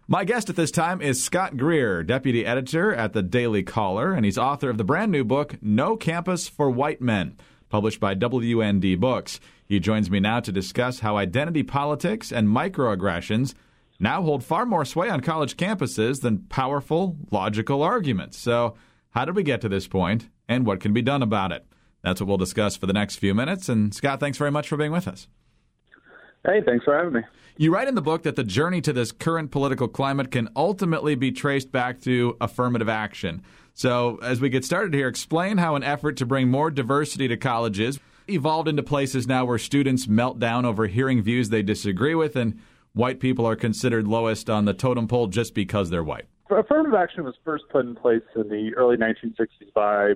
My guest at this time is Scott Greer, deputy editor at the Daily Caller, and he's author of the brand new book, No Campus for White Men, published by WND Books. He joins me now to discuss how identity politics and microaggressions now hold far more sway on college campuses than powerful, logical arguments. So, how did we get to this point, and what can be done about it? That's what we'll discuss for the next few minutes. And Scott, thanks very much for being with us. Hey, thanks for having me. You write in the book that the journey to this current political climate can ultimately be traced back to affirmative action. So, as we get started here, explain how an effort to bring more diversity to colleges evolved into places now where students melt down over hearing views they disagree with, and white people are considered lowest on the totem pole just because they're white. Affirmative action was first put in place in the early 1960s by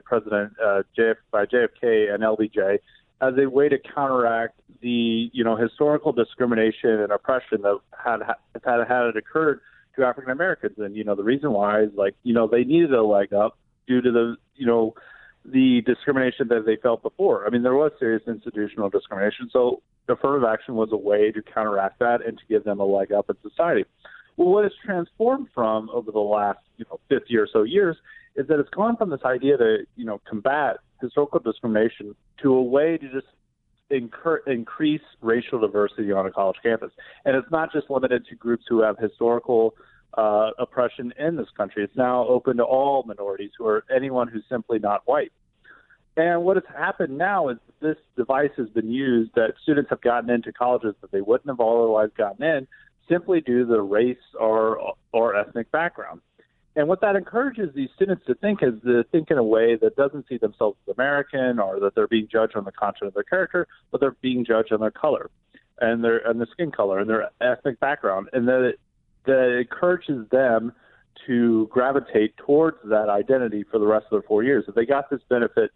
JFK and LBJ as a way to counteract the historical discrimination and oppression that had occurred to African Americans. And the reason why is they needed a leg up due to the discrimination that they felt before. I mean, there was serious institutional discrimination, so affirmative action was a way to counteract that and to give them a leg up in society. Well, what it's transformed from over the last 50 or so years is that it's gone from this idea to combat historical discrimination to a way to just increase racial diversity on a college campus. And it's not just limited to groups who have historical oppression in this country. It's now open to all minorities, anyone who's simply not white. And what has happened now is this device has been used that students have gotten into colleges that they wouldn't have otherwise gotten in simply due to their race or ethnic background. And what that encourages these students to think is to think in a way that doesn't see themselves as American or that they're being judged on the content of their character, but they're being judged on their color and their skin color and their ethnic background. And that it encourages them to gravitate towards that identity for the rest of their 4 years. If they got this benefit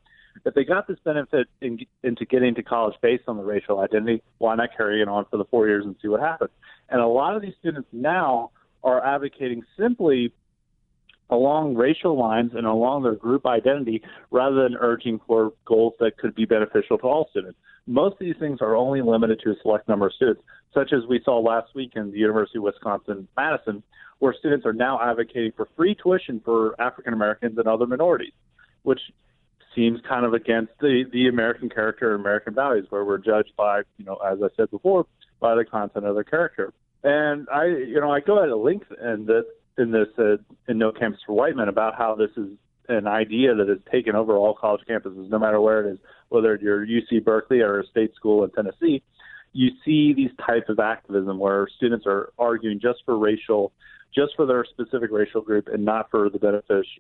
into getting to college based on the racial identity, why not carry it on for the 4 years and see what happens? And a lot of these students now are advocating simply along racial lines and along their group identity rather than urging for goals that could be beneficial to all students. Most of these things are only limited to a select number of students, such as we saw last week in the University of Wisconsin-Madison, where students are now advocating for free tuition for African Americans and other minorities, which seems kind of against the American character and American values, where we're judged by, as I said before, by the content of their character. And I go at a length in No Campus for White Men about how this is an idea that has taken over all college campuses, no matter where it is, whether you're UC Berkeley or a state school in Tennessee. You see these types of activism where students are arguing just for their specific racial group and not for the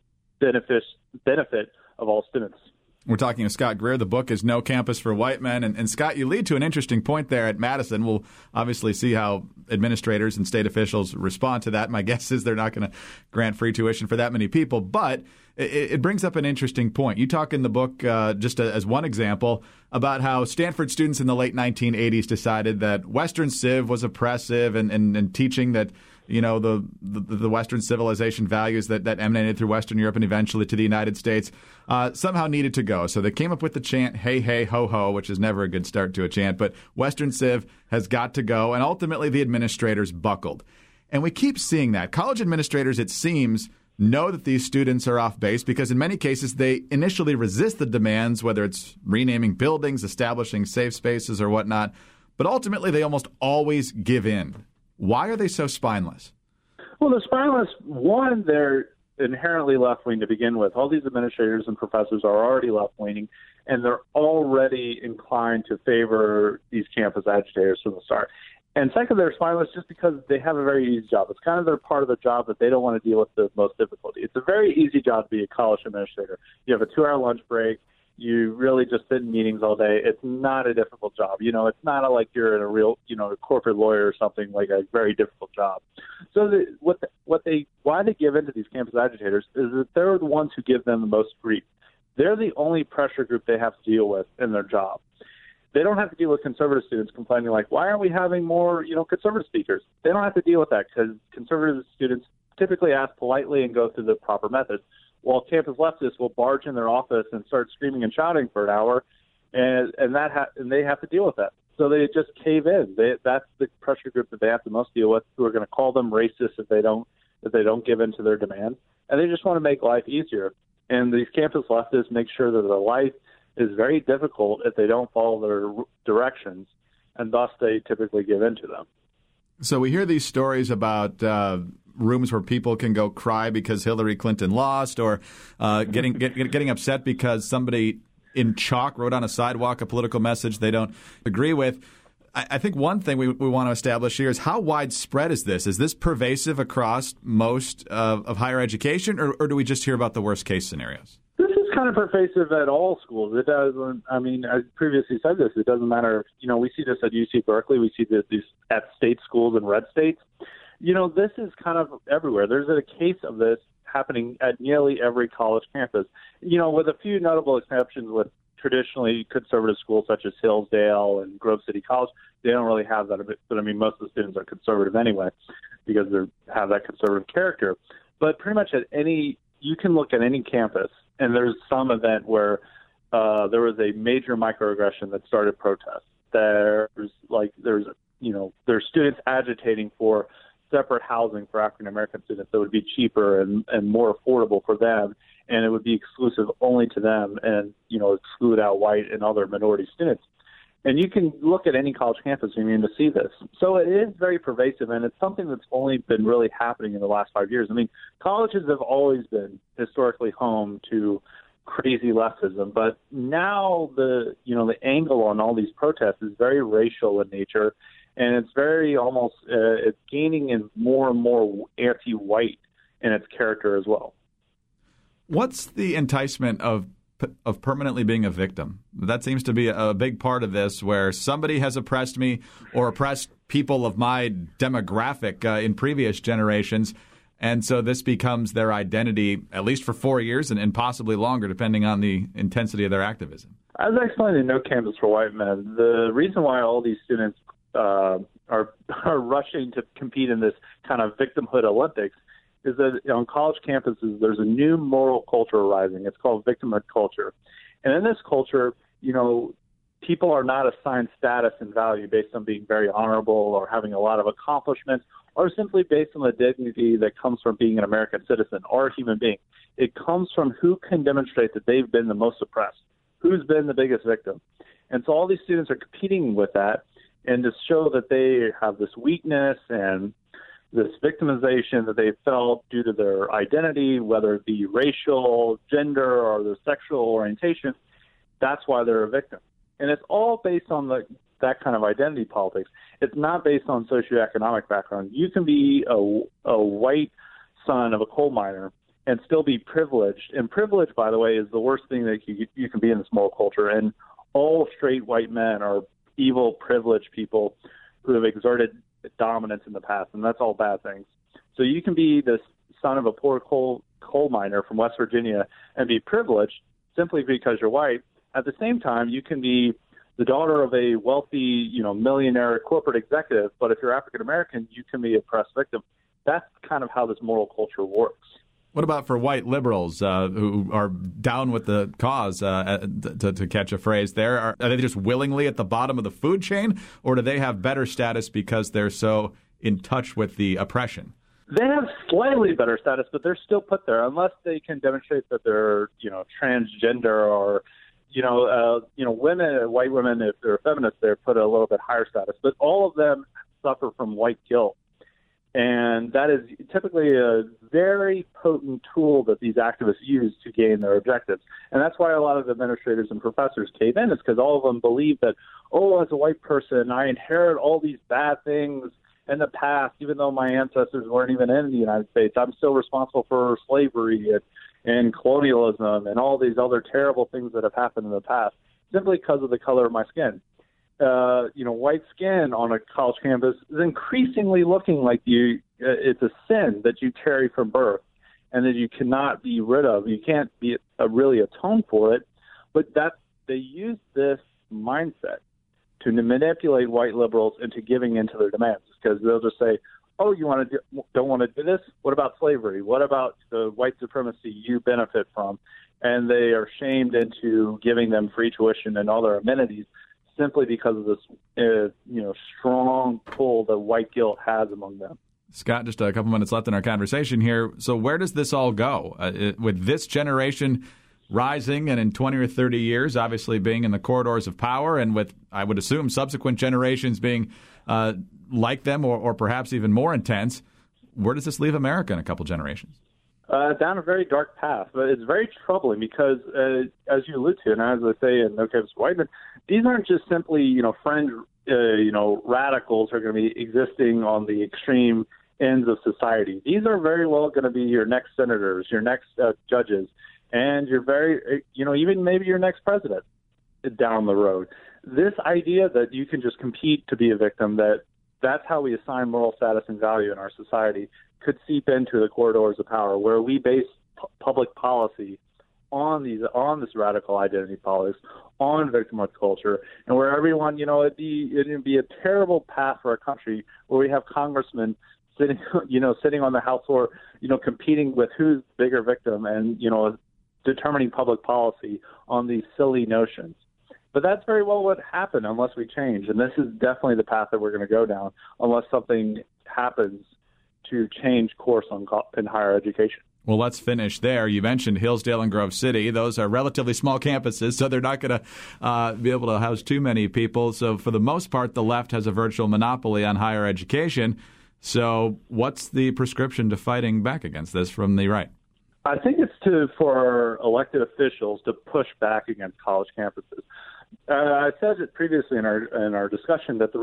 benefit of all students. We're talking to Scott Greer. The book is No Campus for White Men. And Scott, you lead to an interesting point there at Madison. We'll obviously see how administrators and state officials respond to that. My guess is they're not going to grant free tuition for that many people. But it brings up an interesting point. You talk in the book, as one example, about how Stanford students in the late 1980s decided that Western Civ was oppressive and teaching that the Western civilization values that emanated through Western Europe and eventually to the United States somehow needed to go. So they came up with the chant, hey, hey, ho, ho, which is never a good start to a chant. But Western Civ has got to go. And ultimately, the administrators buckled. And we keep seeing that. College administrators, it seems, know that these students are off base because in many cases they initially resist the demands, whether it's renaming buildings, establishing safe spaces or whatnot. But ultimately, they almost always give in. Why are they so spineless? Well, they're spineless. One, they're inherently left-wing to begin with. All these administrators and professors are already left-leaning, and they're already inclined to favor these campus agitators from the start. And second, they're spineless just because they have a very easy job. It's kind of their part of the job that they don't want to deal with the most difficulty. It's a very easy job to be a college administrator. You have a 2-hour lunch break. You really just sit in meetings all day. It's not a difficult job. It's not like you're in a real, a corporate lawyer or something, like a very difficult job. So why they give in to these campus agitators is that they're the ones who give them the most grief. They're the only pressure group they have to deal with in their job. They don't have to deal with conservative students complaining like, why aren't we having more, conservative speakers? They don't have to deal with that because conservative students typically ask politely and go through the proper methods, while campus leftists will barge in their office and start screaming and shouting for an hour, and they have to deal with that. So they just cave in. That's the pressure group that they have to most deal with, who are going to call them racist if they don't give in to their demands. And they just want to make life easier. And these campus leftists make sure that their life is very difficult if they don't follow their directions, and thus they typically give in to them. So we hear these stories about rooms where people can go cry because Hillary Clinton lost, or getting upset because somebody in chalk wrote on a sidewalk a political message they don't agree with. I think one thing we want to establish here is how widespread is this? Is this pervasive across most of higher education, or do we just hear about the worst case scenarios? This is kind of pervasive at all schools. It doesn't. I mean, I previously said this. It doesn't matter. We see this at UC Berkeley. We see this at state schools in red states. This is kind of everywhere. There's a case of this happening at nearly every college campus. With a few notable exceptions with traditionally conservative schools such as Hillsdale and Grove City College. They don't really have that. But I mean, most of the students are conservative anyway because they have that conservative character. But pretty much you can look at any campus, and there's some event where there was a major microaggression that started protests. There's students agitating for separate housing for African American students that would be cheaper and more affordable for them, and it would be exclusive only to them, and exclude out white and other minority students. And you can look at any college campus to see this. So it is very pervasive, and it's something that's only been really happening in the last 5 years. I mean, colleges have always been historically home to crazy leftism, but now the angle on all these protests is very racial in nature, and it's very almost it's gaining in more and more anti-white in its character as well. What's the enticement of permanently being a victim? That seems to be a big part of this, where somebody has oppressed me or oppressed people of my demographic in previous generations, and so this becomes their identity, at least for 4 years and possibly longer, depending on the intensity of their activism. As I explained in No Campus for White Men, the reason why all these students are rushing to compete in this kind of victimhood Olympics is that on college campuses, there's a new moral culture arising. It's called victimhood culture. And in this culture, people are not assigned status and value based on being very honorable or having a lot of accomplishments, or simply based on the dignity that comes from being an American citizen or a human being. It comes from who can demonstrate that they've been the most oppressed, who's been the biggest victim. And so all these students are competing with that, and to show that they have this weakness and this victimization that they felt due to their identity, whether it be racial, gender, or their sexual orientation, that's why they're a victim. And it's all based on that kind of identity politics. It's not based on socioeconomic background. You can be a white son of a coal miner and still be privileged. And privilege, by the way, is the worst thing that you can be in this moral culture. And all straight white men are evil, privileged people who have exerted dominance in the past, and that's all bad things. So you can be the son of a poor coal miner from West Virginia and be privileged simply because you're white. At the same time, you can be the daughter of a wealthy, millionaire corporate executive, but if you're African American, you can be a oppressed victim. That's kind of how this moral culture works. What about for white liberals who are down with the cause, to catch a phrase there? Are they just willingly at the bottom of the food chain, or do they have better status because they're so in touch with the oppression? They have slightly better status, but they're still put there unless they can demonstrate that they're, transgender or, women, white women, if they're feminists, they're put a little bit higher status. But all of them suffer from white guilt. And that is typically a very potent tool that these activists use to gain their objectives. And that's why a lot of administrators and professors cave in, is because all of them believe that, as a white person, I inherit all these bad things in the past, even though my ancestors weren't even in the United States. I'm still responsible for slavery and colonialism and all these other terrible things that have happened in the past, simply because of the color of my skin. White skin on a college campus is increasingly looking like it's a sin that you carry from birth and that you cannot be rid of. You can't really atone for it, but they use this mindset to manipulate white liberals into giving into their demands, because they'll just say, you don't want to do this? What about slavery? What about the white supremacy you benefit from? And they are shamed into giving them free tuition and other amenities, simply because of this, strong pull that white guilt has among them. Scott, just a couple minutes left in our conversation here. So where does this all go? With this generation rising and in 20 or 30 years, obviously being in the corridors of power, and with, I would assume, subsequent generations being like them or perhaps even more intense, where does this leave America in a couple generations? Down a very dark path, but it's very troubling because, as you allude to, and as I say in No Campus for White Men, these aren't just simply, fringe, radicals who are going to be existing on the extreme ends of society. These are very well going to be your next senators, your next judges, and your very, even maybe your next president down the road. This idea that you can just compete to be a victim, that's how we assign moral status and value in our society, could seep into the corridors of power, where we base public policy on this radical identity politics, on victimhood culture, and where everyone, it'd be a terrible path for our country where we have congressmen sitting on the House floor, competing with who's the bigger victim and, determining public policy on these silly notions. But that's very well what happened unless we change. And this is definitely the path that we're going to go down unless something happens to change course in higher education. Well, let's finish there. You mentioned Hillsdale and Grove City. Those are relatively small campuses, so they're not going to be able to house too many people. So for the most part, the left has a virtual monopoly on higher education. So what's the prescription to fighting back against this from the right? I think it's for elected officials to push back against college campuses. I said it previously in our discussion that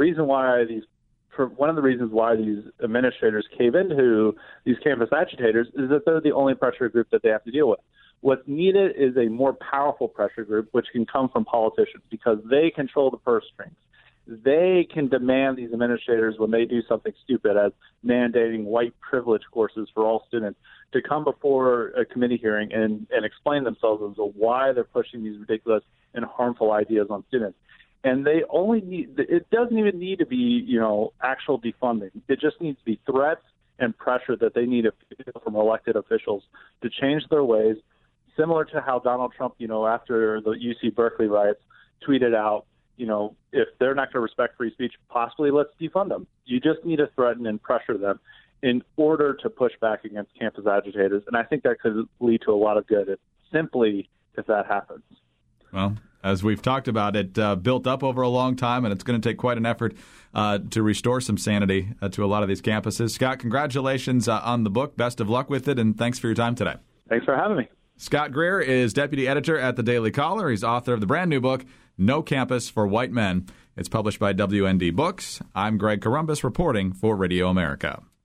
one of the reasons why these administrators cave into these campus agitators is that they're the only pressure group that they have to deal with. What's needed is a more powerful pressure group, which can come from politicians because they control the purse strings. They can demand these administrators, when they do something stupid as mandating white privilege courses for all students, to come before a committee hearing and explain themselves as to why they're pushing these ridiculous and harmful ideas on students. And they only it doesn't even need to be, actual defunding. It just needs to be threats and pressure that they need to feel from elected officials to change their ways, similar to how Donald Trump, after the UC Berkeley riots, tweeted out, if they're not going to respect free speech, possibly let's defund them. You just need to threaten and pressure them in order to push back against campus agitators. And I think that could lead to a lot of good if that happens. Well, as we've talked about, it built up over a long time, and it's going to take quite an effort to restore some sanity to a lot of these campuses. Scott, congratulations on the book. Best of luck with it, and thanks for your time today. Thanks for having me. Scott Greer is deputy editor at the Daily Caller. He's author of the brand new book, No Campus for White Men. It's published by WND Books. I'm Greg Corombos reporting for Radio America.